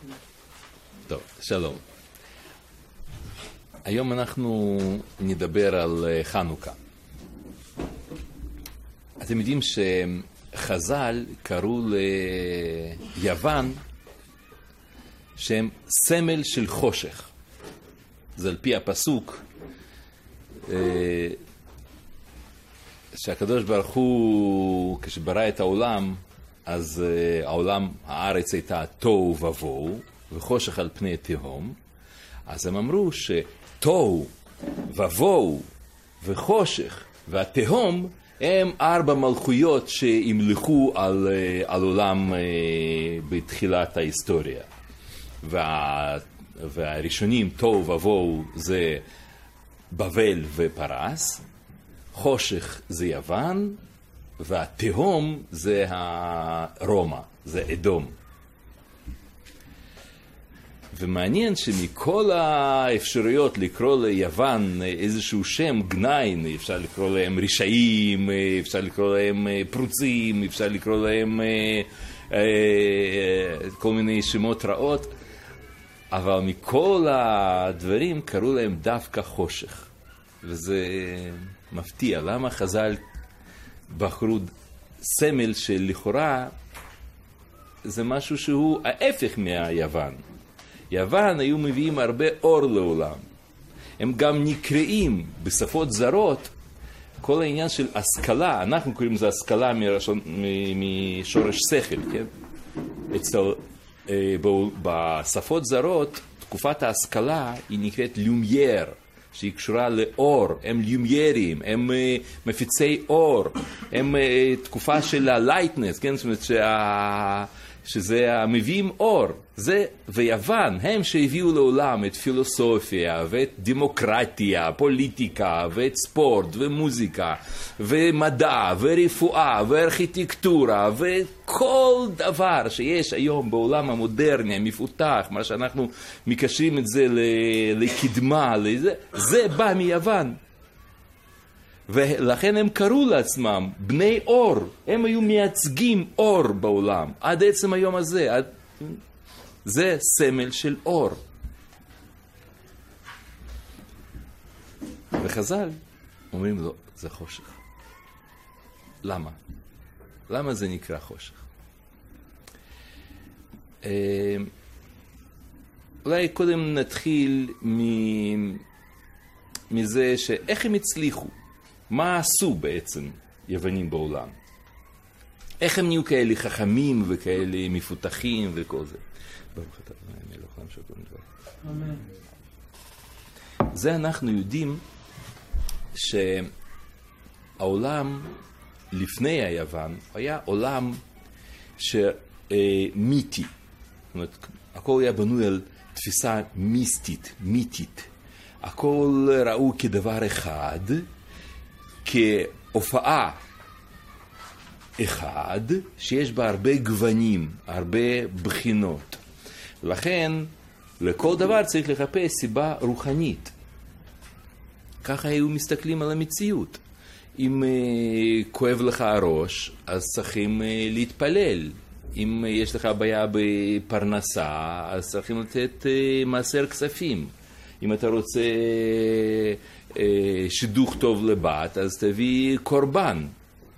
טוב, שלום. היום אנחנו נדבר על חנוכה. אתם יודעים שחז"ל קראו ליוון שהם סמל של חושך. זה על פי הפסוק שהקדוש ברוך הוא, כשברא את העולם, אז העולם, הארץ הייתה תוהו ובוהו, וחושך על פני תהום. אז הם אמרו שתוהו ובוהו וחושך והתהום הם 4 מלכויות שהמלכו על עולם בתחילת ההיסטוריה. והראשונים, תוהו ובוהו, זה בבל ופרס, חושך זה יוון, והתהום זה רומא, זה אדום. ומעניין שמכל האפשרויות לקרוא ליוון איזשהו שם גנאי, אפשר לקרוא להם רשעים, אפשר לקרוא להם פרוצים, אפשר לקרוא להם כל מיני שמות רעות, אבל מכל הדברים קראו להם דווקא חושך. וזה מפתיע, למה חז"ל בחרו סמל של לכאורה זה משהו שהוא ההפך מהיוון. יוון היו מביאים הרבה אור לעולם. הם גם נקראים בשפות זרות, כל העניין של השכלה, אנחנו קוראים לזה השכלה משורש שכל, כן? בשפות זרות, תקופת ההשכלה היא נקראת לומייר, שהיא קשורה לאור, הם לומיירים, הם מפיצי אור, הם תקופה של הלייטנס, כן? זאת אומרת שזה המביאים אור. זה ויוון, הם שהביאו לעולם את פילוסופיה ואת דמוקרטיה, פוליטיקה ואת ספורט ומוזיקה ומדע ורפואה וארכיטקטורה וכל דבר שיש היום בעולם המודרני, המפותח, מה שאנחנו מקשרים את זה לקדמה, זה בא מיוון. ולכן הם קראו לעצמם בני אור, הם היו מייצגים אור בעולם, עד עצם היום הזה, זה סמל של אור. וחז"ל אומרים לו, זה חושך. למה? למה זה נקרא חושך? אולי קודם נתחיל מזה שאיך הם הצליחו. מה עשו בעצם יוונים בעולם? איך הם נהיו כאלה חכמים וכאלה מפותחים וכל זה? ברוך אתה אדוני המלך העולם שהכל נברא. אמן. זה אנחנו יודעים שהעולם לפני היוון היה עולם מיתי. זאת אומרת, הכל היה בנוי על תפיסה מיסטית, מיתית. הכל ראו כדבר אחד, כהופעה אחד שיש בה הרבה גוונים, הרבה בחינות. לכן לכל דבר צריך לחפש סיבה רוחנית. ככה היו מסתכלים על המציאות. אם כואב לך הראש, אז צריכים להתפלל. אם יש לך בעיה בפרנסה, אז צריכים לתת מעשר כספים. אם אתה רוצה שידוך טוב לבת, אז תביא קורבן.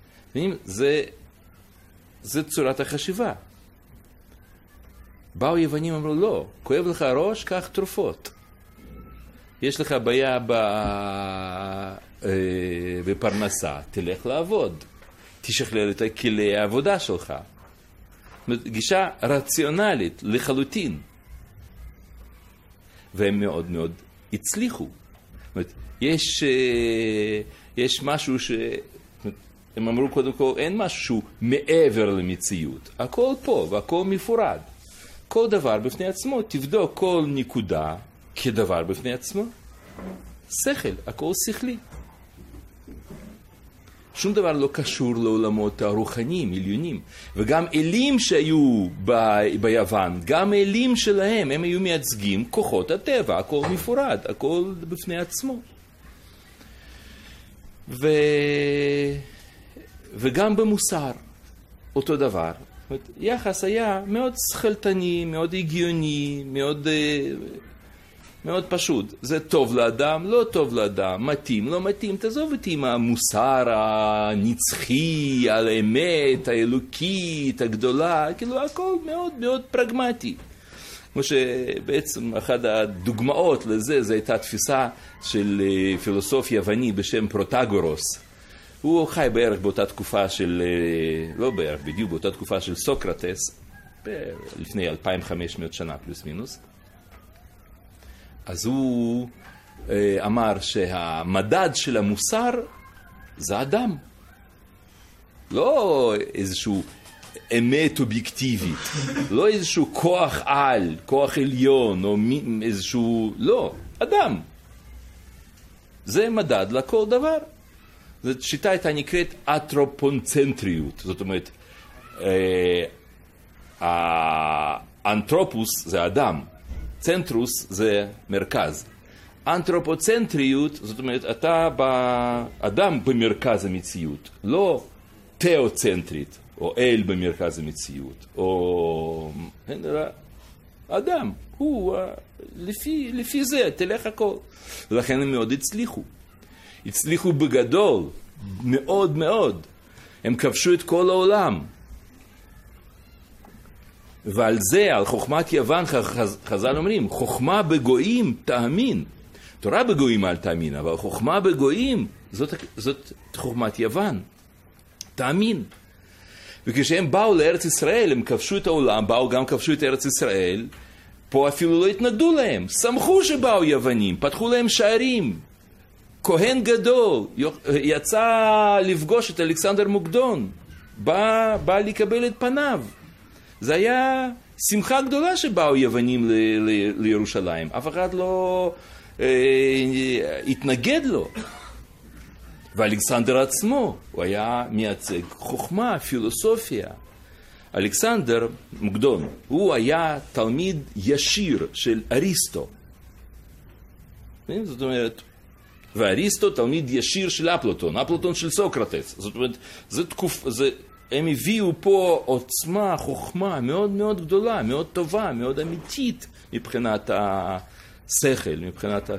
זה צורת החשיבה. באו יוונים אמרו, לא, כואב לך הראש, קח תרופות. יש לך בעיה בפרנסה, תלך לעבוד. תשכלל את כלי העבודה שלך. גישה רציונלית לחלוטין. והם מאוד מאוד הצליחו. יש משהו הם אמרו קודם כל, אין משהו שהוא מעבר למציאות. הכל פה והכל מפורד. כל דבר בפני עצמו, תבדוק כל נקודה כדבר בפני עצמו. שכל, הכל שכלי. שום דבר לא קשור לעולמות הרוחניים, עליונים. וגם אלים שהיו ביוון, גם אלים שלהם, הם היו מייצגים כוחות הטבע, הכל מפורד, הכל בפני עצמו. וגם במוסר, אותו דבר. יחס היה מאוד שכלתני, מאוד הגיוני, מאוד פשוט. זה טוב לאדם, לא טוב לאדם, מתאים, לא מתאים. תעזוב אותי עם המוסר הנצחי, על האמת, האלוקית, הגדולה, כאילו הכל מאוד מאוד פרגמטי. כמו שבעצם אחת הדוגמאות לזה, זו הייתה תפיסה של פילוסוף יווני בשם פרוטגורוס. הוא חי בערך באותה תקופה של, לא בערך, בדיוק באותה תקופה של סוקרטס, לפני 2500 שנה פלוס מינוס. אז הוא אמר שהמדד של המוסר זה אדם. לא איזשהו אמת אובייקטיבית, לא איזשהו כוח על, כוח עליון, או איזשהו, לא, אדם. זה מדד לכל דבר. זאת שיטה הייתה נקראת אנתרופוצנטריות, זאת אומרת, האנתרופוס זה אדם, צנטרוס זה מרכז. אנתרופוצנטריות, זאת אומרת, אתה אדם במרכז המציאות, לא תיאוצנטרית, או אל במרכז המציאות, או אדם, הוא, לפי זה, תלך הכל. ולכן הם מאוד הצליחו בגדול, מאוד מאוד. הם כבשו את כל העולם. ועל זה, על חוכמת יוון, חז"ל אומרים, חוכמה בגויים תאמין. תורה בגויים אל תאמין, אבל חוכמה בגויים, זאת חוכמת יוון. תאמין. וכשהם באו לארץ ישראל, הם כבשו את העולם, באו גם כבשו את ארץ ישראל, פה אפילו לא התנגדו להם. שמחו שבאו יוונים, פתחו להם שערים. כהן גדול, יצא לפגוש את אלכסנדר מוקדון, בא לקבל את פניו. זה היה שמחה גדולה שבאו יוונים לירושלים. אף אחד לא התנגד לו. ואלכסנדר עצמו, הוא היה מייצג חוכמה, פילוסופיה. אלכסנדר מוקדון, הוא היה תלמיד ישיר של אריסטו. זאת אומרת, ואריסטו תלמיד ישיר של אפלטון של סוקרטס. זאת אומרת, הם הביאו פה עוצמה, חוכמה מאוד מאוד גדולה, מאוד טובה, מאוד אמיתית מבחינת השכל, מבחינת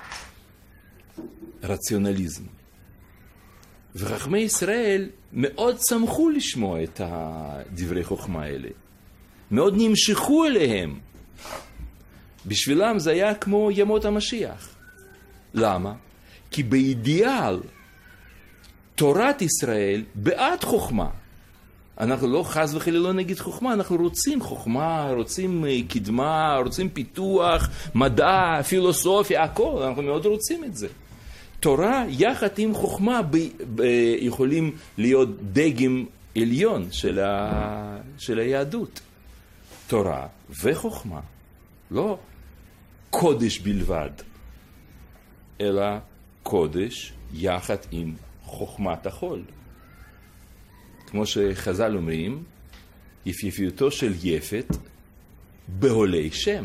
הרציונליזם. וחכמי ישראל מאוד שמחו לשמוע את דברי חוכמה האלה. מאוד נמשכו אליהם. בשבילם זה היה כמו ימות המשיח. למה? כי באידיאל תורת ישראל בעד חוכמה. אנחנו לא חס וחלילה לא נגיד חוכמה, אנחנו רוצים חוכמה, רוצים קדמה, רוצים פיתוח, מדע, פילוסופיה, הכל, אנחנו מאוד רוצים את זה. תורה יחד עם חוכמה יכולים להיות דגם עליון של היהדות. תורה וחוכמה, לא קודש בלבד, אלא קודש יחד עם חוכמת החול. כמו שחז"ל אומרים, יפייפיותו של יפת בהולי שם.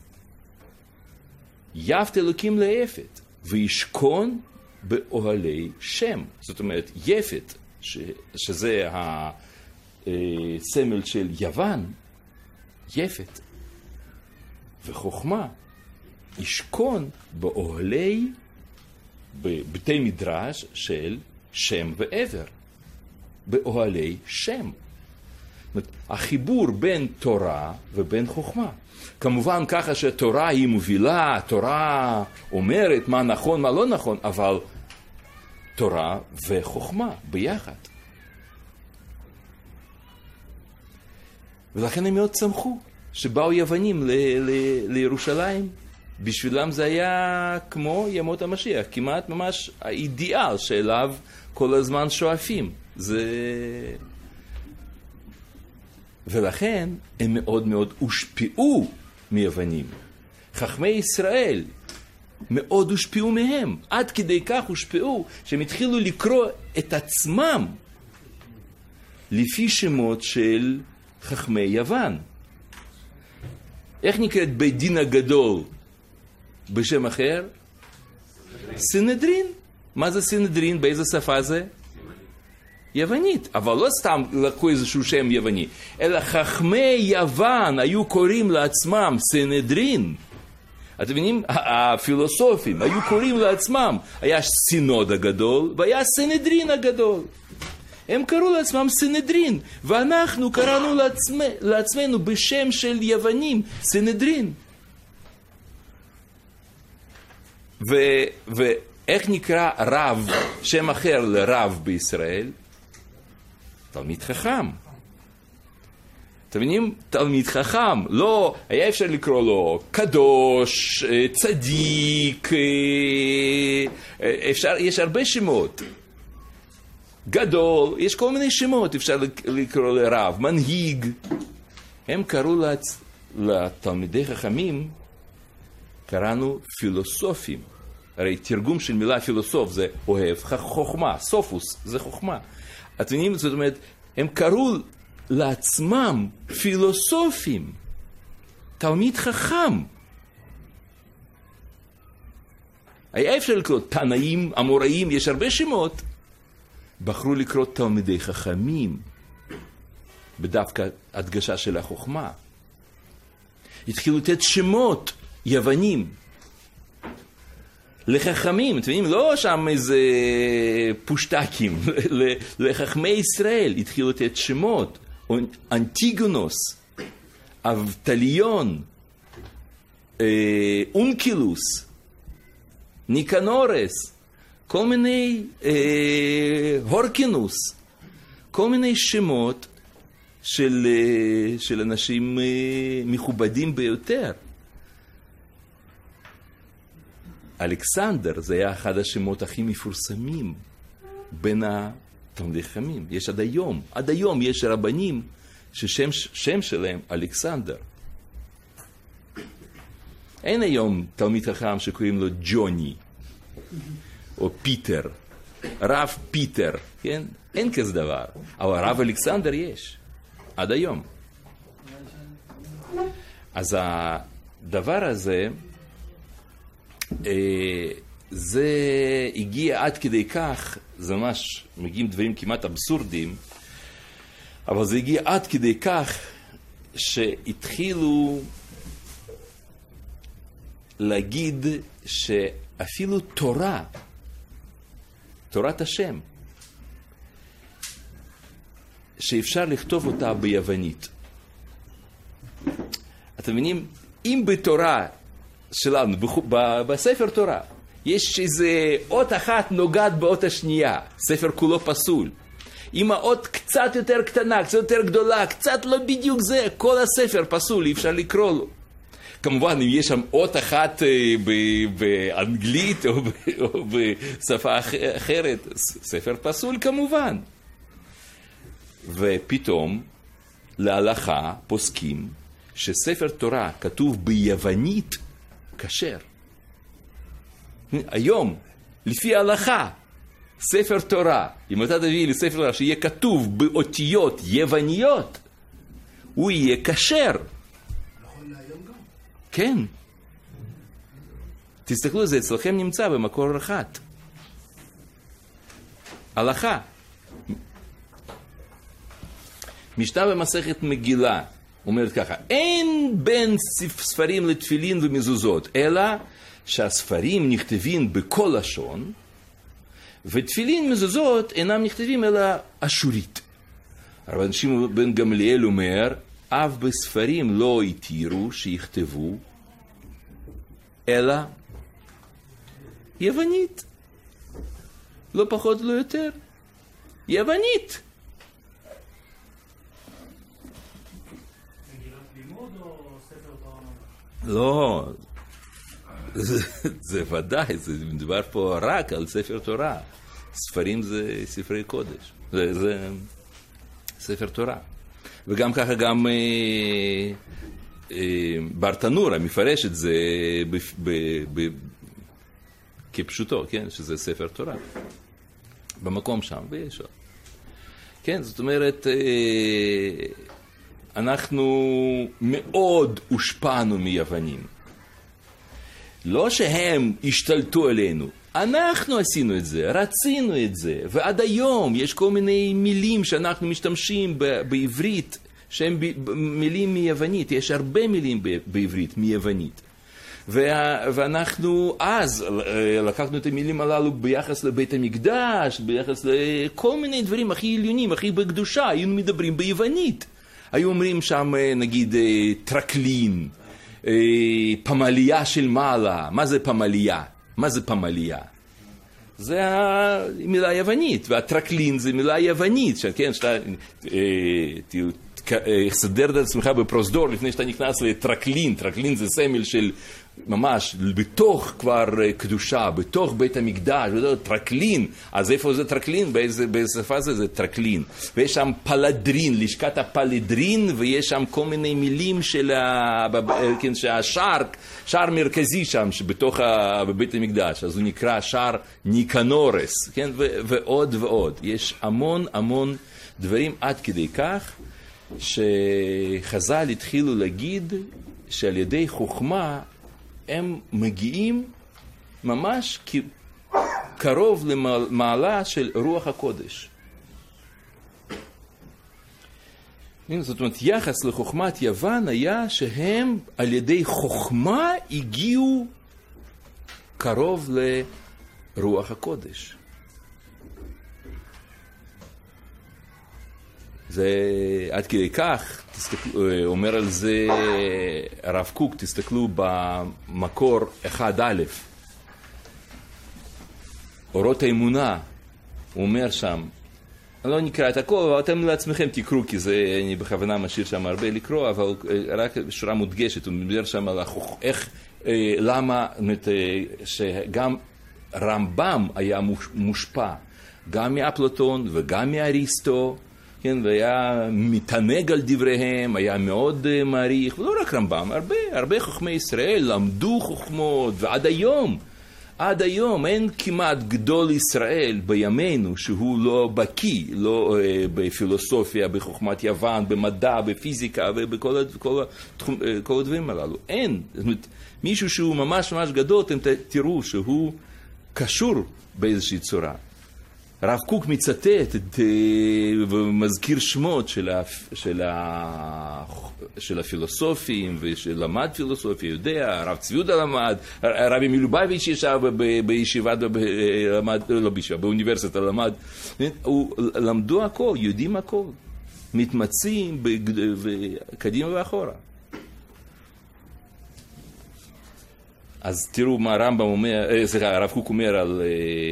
יפת אלוקים ליפת, וישכון באוהלי שם. זאת אומרת, יפת, שזה הסמל של יוון, יפת. וחוכמה, ישכון באוהלי, בבתי מדרש של שם ועבר. באוהלי שם. החיבור בין תורה ובין חוכמה. כמובן ככה שתורה היא מובילה, תורה אומרת מה נכון, מה לא נכון, אבל תורה וחוכמה ביחד. ולכן הם מאוד שמחו שבאו יוונים לירושלים. בשבילם זה היה כמו ימות המשיח, כמעט ממש האידיאל שאליו כל הזמן שואפים. ולכן הם מאוד מאוד הושפעו מיוונים. חכמי ישראל מאוד הושפעו מהם, עד כדי כך הושפעו שהם התחילו לקרוא את עצמם לפי שמות של חכמי יוון. איך נקראת בית דין הגדול בשם אחר? סנהדרין. מה זה סנהדרין? באיזה שפה זה? יוונית, אבל לא סתם לקחו איזשהו שם יווני, אלא חכמי יוון היו קוראים לעצמם סנהדרין. אתם מבינים? הפילוסופים היו קוראים לעצמם, היה סינוד הגדול והיה סנהדרין הגדול. הם קראו לעצמם סנהדרין, ואנחנו קראנו לעצמנו בשם של יוונים, סנהדרין. ואיך נקרא רב, שם אחר לרב בישראל? תלמיד חכם. אתם מבינים? תלמיד חכם. לא, היה אפשר לקרוא לו קדוש, צדיק, יש הרבה שמות. גדול, יש כל מיני שמות, אפשר לקרוא לרב, מנהיג. הם קראו לתלמידי חכמים, קראנו פילוסופים. הרי תרגום של מילה פילוסוף זה אוהב חוכמה, סופוס זה חוכמה. אתם מבינים? זאת אומרת, הם קראו לעצמם פילוסופים, תלמיד חכם. היה אפשר לקרוא תנאים, אמוראים, יש הרבה שמות. בחרו לקרוא תלמידי חכמים, בדווקא הדגשה של החוכמה. התחילו לתת שמות יוונים לחכמים, אתם יודעים, לא שם איזה פושטקים, לחכמי ישראל התחילו לתת שמות, אנטיגונוס, אבטליון, אונקילוס, ניקנורס, כל מיני הורקינוס, כל מיני שמות של אנשים מכובדים ביותר. אלכסנדר זה היה אחד השמות הכי מפורסמים בין התלמידי חכמים. יש עד היום יש רבנים ששם שלהם אלכסנדר. אין היום תלמיד חכם שקוראים לו ג'וני או פיטר, רב פיטר, כן? אין כזה דבר. אבל רב אלכסנדר יש, עד היום. אז הדבר הזה, זה הגיע עד כדי כך, זה ממש מגיעים דברים כמעט אבסורדים, אבל זה הגיע עד כדי כך שהתחילו להגיד שאפילו תורת השם, שאפשר לכתוב אותה ביוונית. אתם מבינים? אם בתורה שלנו, בספר תורה, יש איזה אות אחת נוגעת באות השנייה, ספר כולו פסול. אם האות קצת יותר קטנה, קצת יותר גדולה, קצת לא בדיוק זה, כל הספר פסול, אי אפשר לקרוא לו. כמובן, אם יש שם אות אחת באנגלית או בשפה אחרת, ספר פסול כמובן. ופתאום, להלכה פוסקים שספר תורה כתוב ביוונית כשר. היום, לפי ההלכה, ספר תורה, אם אתה תביא לי ספר תורה שיהיה כתוב באותיות יווניות, הוא יהיה כשר. נכון להיום גם? כן. תסתכלו, זה אצלכם נמצא במקור אחד. הלכה. משנה במסכת מגילה אומרת ככה, אין בין ספרים לתפילין ומזוזות, אלא שהספרים נכתבים בכל לשון, ותפילין מזוזות אינם נכתבים אלא אשורית. רבן שמעון בן גמליאל אומר, אף בספרים לא התירו שיכתבו, אלא יוונית. לא פחות, לא יותר. יוונית. לא, זה ודאי, זה מדבר פה רק על ספר תורה. ספרים זה ספרי קודש, זה ספר תורה. וגם ככה גם ברטנורה מפרש את זה כפשוטו, כן? שזה ספר תורה. במקום שם, ויש עוד. כן, זאת אומרת, אנחנו מאוד הושפענו מיוונים. לא שהם השתלטו עלינו, אנחנו עשינו את זה, רצינו את זה, ועד היום יש כל מיני מילים שאנחנו משתמשים בעברית, שהן מילים מיוונית, יש הרבה מילים בעברית מיוונית. ואנחנו אז לקחנו את המילים הללו ביחס לבית המקדש, ביחס לכל מיני דברים הכי עליונים, הכי בקדושה, היינו מדברים ביוונית. היו אומרים שם נגיד טרקלין, פמליה של מעלה. מה זה פמליה? מה זה פמליה? זה המילה יוונית, והטרקלין זה מילה יוונית, כן, שאתה תסדר את עצמך בפרוזדור לפני שאתה נכנס לטרקלין. טרקלין זה סמל של ממש בתוך כבר קדושה, בתוך בית המקדש, טרקלין. אז איפה זה טרקלין? באיזה שפה זה טרקלין. ויש שם פלדרין, לשכת הפלדרין, ויש שם כל מיני מילים של שער מרכזי שם, שבתוך בבית המקדש. אז הוא נקרא שער ניקנורס, כן? ועוד ועוד. יש המון דברים עד כדי כך, שחז"ל התחילו להגיד שעל ידי חוכמה הם מגיעים ממש קרוב למעלה של רוח הקודש. זאת אומרת, יחס לחוכמת יוון היה שהם על ידי חוכמה הגיעו קרוב לרוח הקודש. זה עד כדי כך, אומר על זה הרב קוק, תסתכלו במקור 1א', אורות האמונה, הוא אומר שם, אני לא נקרא את הכל, אבל אתם לעצמכם תקראו, כי זה, אני בכוונה משאיר שם הרבה לקרוא, אבל רק שורה מודגשת, הוא מדבר שם על איך, למה, שגם רמב"ם היה מושפע, גם מאפלטון וגם מאריסטו, כן, והיה מתענג על דבריהם, היה מאוד מעריך, ולא רק רמב"ם, הרבה חכמי ישראל למדו חוכמות, ועד היום אין כמעט גדול ישראל בימינו שהוא לא בקיא, לא בפילוסופיה, בחוכמת יוון, במדע, בפיזיקה ובכל הדברים הללו. אין. זאת אומרת, מישהו שהוא ממש גדול, אתם תראו שהוא קשור באיזושהי צורה. הרב קוק מצטט ומזכיר שמות של הפילוסופים ושלמד פילוסופיה, יודע, הרב צבי יהודה למד, הרבי מלובביץ' ישב בישיבה, לא בישיבה, באוניברסיטה למד, למדו הכל, יודעים הכל, מתמצאים קדימה ואחורה. אז תראו מה הרמב"ם אומר, הרב קוק אומר על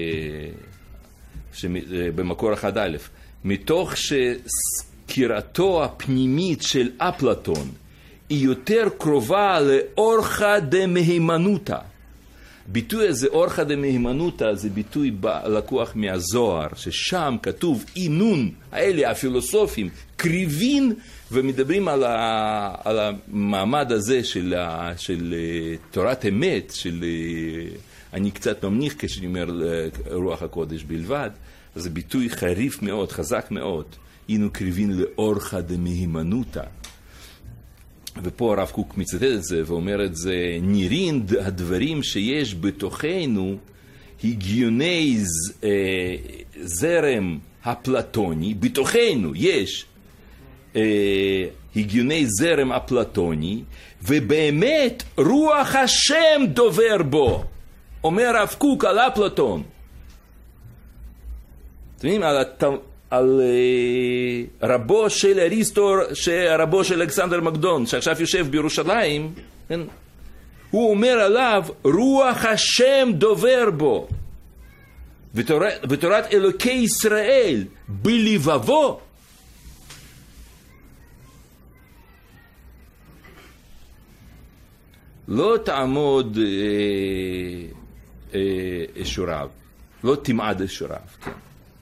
במקור 1א', מתוך שסקירתו הפנימית של אפלטון היא יותר קרובה לאורחא דמהימנותא. ביטוי הזה, אורחא דמהימנותא, זה ביטוי לקוח מהזוהר, ששם כתוב אינון, האלה הפילוסופים קריבין, ומדברים על המעמד הזה של תורת אמת, אני קצת ממניח כשאני אומר רוח הקודש בלבד, אז זה ביטוי חריף מאוד, חזק מאוד. היינו קריבין לאורחא דמהימנותא. ופה הרב קוק מצטט את זה ואומר את זה, נראים הדברים שיש בתוכנו הגיוני זרם הפלטוני, בתוכנו יש הגיוני זרם אפלטוני, ובאמת רוח השם דובר בו. אומר הרב קוק על אפלטון. אתם יודעים, על רבו של אריסטו, רבו של אלכסנדר מקדון, שעכשיו יושב בירושלים, כן? הוא אומר עליו, רוח השם דובר בו. ותורת אלוקי ישראל בלבבו. לא תעמוד אשוריו, לא תמעד אשוריו, כן.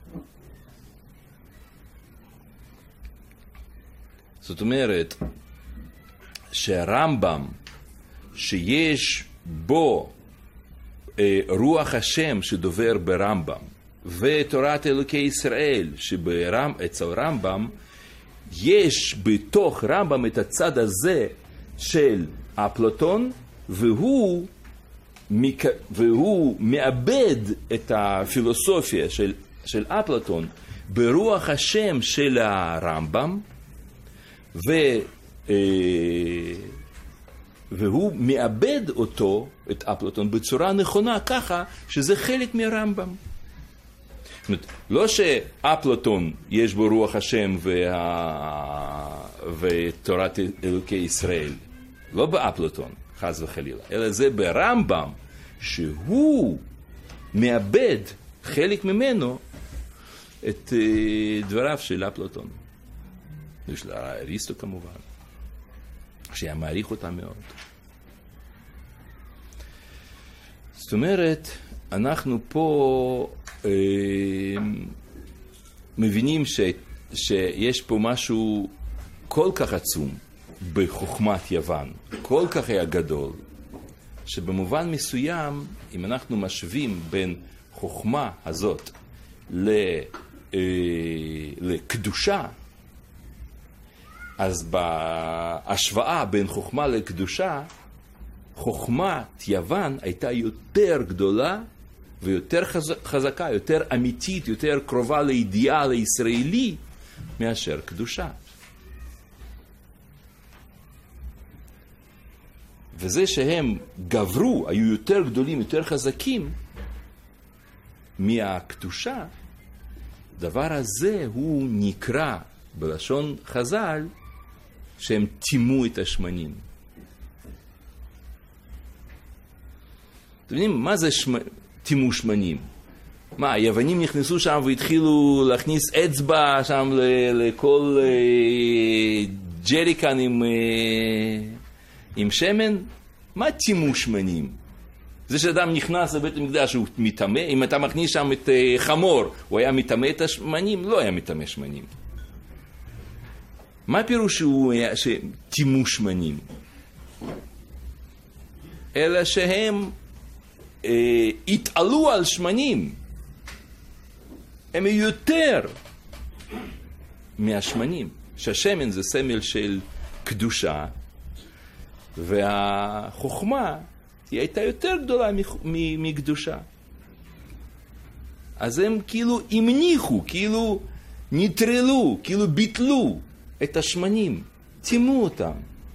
זאת אומרת שהרמב"ם שיש בו רוח השם שדובר ברמב"ם ותורת אלוקי ישראל אצל רמב"ם, יש בתוך רמב"ם את הצד הזה של אפלטון, והוא והוא מאבד את הפילוסופיה של אפלטון ברוח השם של הרמב"ם, והוא מאבד אותו, את אפלטון, בצורה נכונה, ככה שזה חלק מהרמב"ם. זאת אומרת, לא שאפלטון יש בו רוח השם ותורת אלוקי ישראל, לא באפלטון, חס וחלילה, אלא זה ברמב"ם, שהוא מאבד חלק ממנו את דבריו של אפלטון. ושל אריסטו כמובן, שהיה מעריך אותם מאוד. זאת אומרת, אנחנו פה מבינים שיש פה משהו כל כך עצום בחוכמת יוון, כל כך היה גדול, שבמובן מסוים, אם אנחנו משווים בין חוכמה הזאת לקדושה, אז בהשוואה בין חוכמה לקדושה, חוכמת יוון הייתה יותר גדולה ויותר חזקה, יותר אמיתית, יותר קרובה לאידיאל הישראלי מאשר קדושה. וזה שהם גברו, היו יותר גדולים, יותר חזקים מהקדושה, דבר הזה הוא נקרא בלשון חז"ל שהם תימו את השמנים. אתם יודעים, מה זה תימו שמנים? מה, היוונים נכנסו שם והתחילו להכניס אצבע שם לכל ג'ריקן עם שמן? מה תימו שמנים? זה שאדם נכנס לבית המקדש הוא מתאמה, אם אתה מכניס שם את חמור, הוא היה מתאמה את השמנים? לא היה מתאמה שמנים. מה הפירוש שתימו שמנים? אלא שהם התעלו על שמנים. הם יותר מהשמנים. שהשמן זה סמל של קדושה, והחוכמה היא הייתה יותר גדולה מקדושה. אז הם כאילו המניחו, כאילו נטרלו, כאילו ביטלו את השמנים, תימו אותם.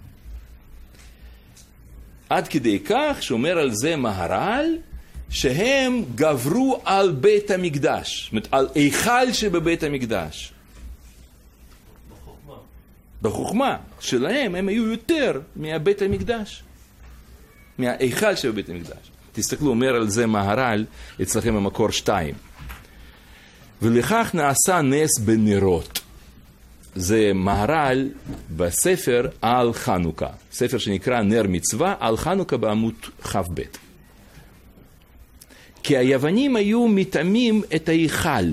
עד כדי כך שאומר על זה מהר"ל, שהם גברו על בית המקדש, זאת אומרת, על היכל שבבית המקדש. בחוכמה שלהם הם היו יותר מהבית המקדש, מההיכל שבבית המקדש. תסתכלו, אומר על זה מהר"ל אצלכם במקור 2. ולכך נעשה נס בנרות. זה מהר"ל בספר על חנוכה, ספר שנקרא נר מצווה, על חנוכה בעמוד כ"ב. כי היוונים היו מטמאים את ההיכל,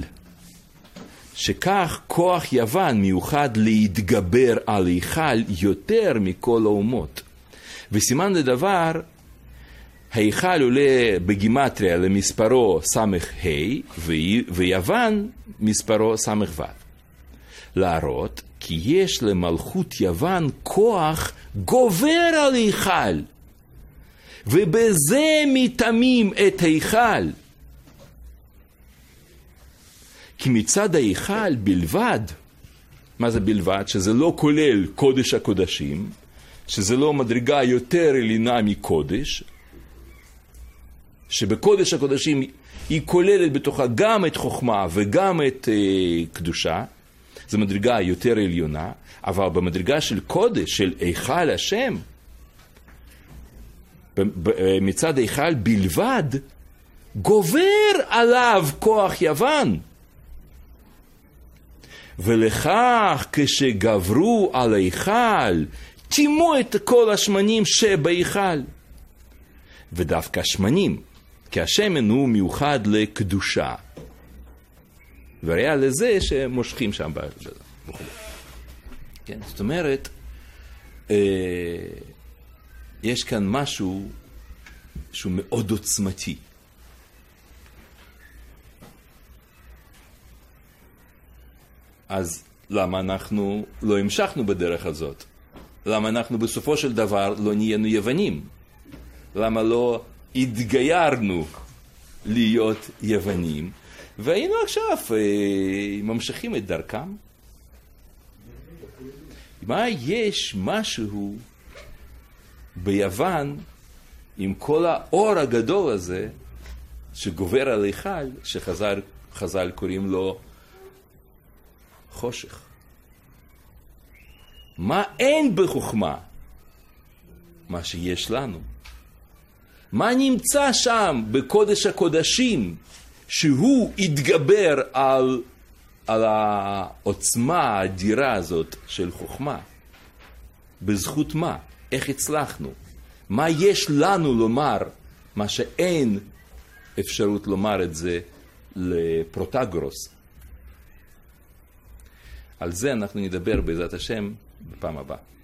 שכך כוח יוון מיוחד להתגבר על היכל יותר מכל האומות. וסימן לדבר, ההיכל עולה בגימטריה למספרו סמך ה' ויוון מספרו סמך ו'. להראות כי יש למלכות יוון כוח גובר על היכל, ובזה מטמאים את היכל. כי מצד ההיכל בלבד, מה זה בלבד? שזה לא כולל קודש הקודשים, שזה לא מדרגה יותר עליונה מקודש, שבקודש הקודשים היא כוללת בתוכה גם את חוכמה וגם את קדושה, זו מדרגה יותר עליונה, אבל במדרגה של קודש, של היכל השם, מצד היכל בלבד, גובר עליו כוח יוון. ולכך כשגברו על היכל, תימו את כל השמנים שבהיכל. ודווקא שמנים, כי השמן הוא מיוחד לקדושה. וראיה לזה שמושכים שם וכו'. כן, זאת אומרת, יש כאן משהו שהוא מאוד עוצמתי. אז למה אנחנו לא המשכנו בדרך הזאת? למה אנחנו בסופו של דבר לא נהיינו יוונים? למה לא התגיירנו להיות יוונים, והיינו עכשיו ממשיכים את דרכם. מה יש משהו ביוון עם כל האור הגדול הזה שגובר על היכל, שחז"ל קוראים לו חושך? מה אין בחוכמה? מה שיש לנו. מה נמצא שם בקודש הקודשים שהוא התגבר על העוצמה האדירה הזאת של חוכמה? בזכות מה? איך הצלחנו? מה יש לנו לומר, מה שאין אפשרות לומר את זה לפרוטגורוס? על זה אנחנו נדבר בעזרת השם בפעם הבאה.